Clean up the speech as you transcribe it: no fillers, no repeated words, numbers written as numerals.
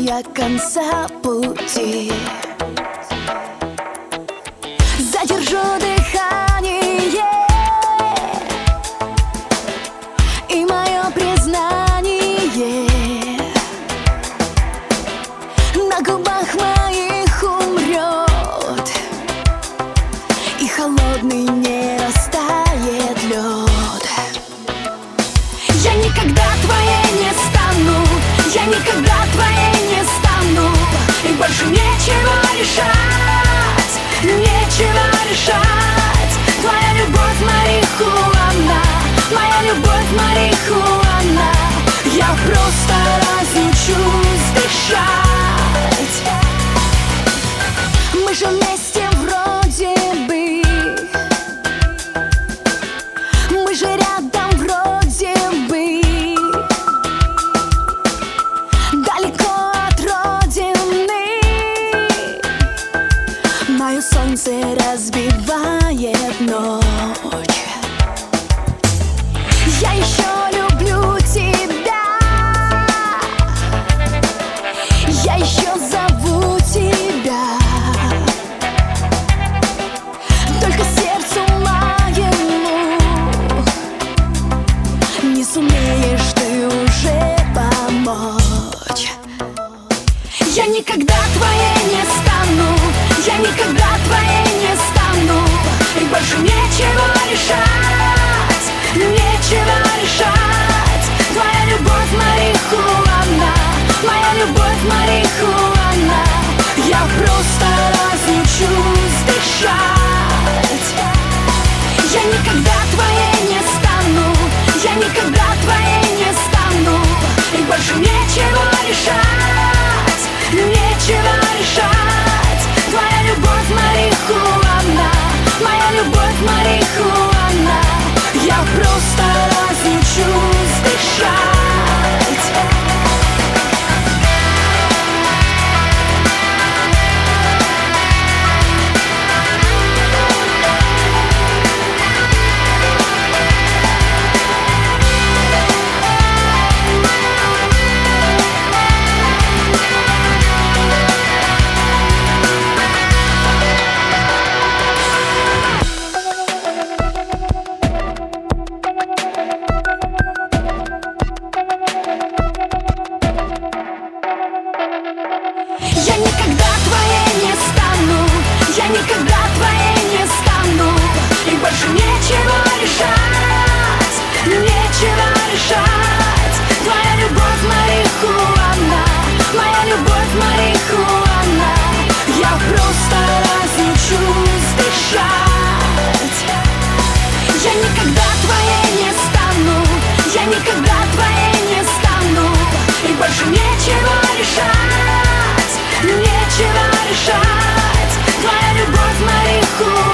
я конца пути. Задержу дыхание и мое признание на губах моих умрет, и холодный не растает лед. Я никогда твоей не стану, я никогда твоей не стану, и больше нечего решать, нечего решать. Твоя любовь марихуана, моя любовь марихуана. Я просто разучусь дышать. Мы же вместе вроде бы, мы же рядом вроде бы, далеко от родины. Мое солнце разбивает ночь. Я еще люблю тебя, я еще зову тебя, только сердцу моему не сумеешь ты уже помочь. Я никогда твоей не стану, я никогда твоей не стану, и больше нечего решать, нечего решать. Твоя любовь марихуана, моя любовь марихуана. Я просто разучусь дышать. Я никогда твоей не стану, я никогда твоей не стану, и больше нечего решать, нечего решать. Твоя любовь марихуана, моя любовь марихуана. Я просто разучусь дышать. Я никогда твоей не стану, я никогда твоей не стану, и больше нечего решать, нечего решать. Твоя любовь марихуана, моя любовь марихуана. Я просто разучусь дышать. Я никогда твоей не стану, я никогда твоей не стану, и больше нечего решать, нечего решать. Твоя любовь марихуана.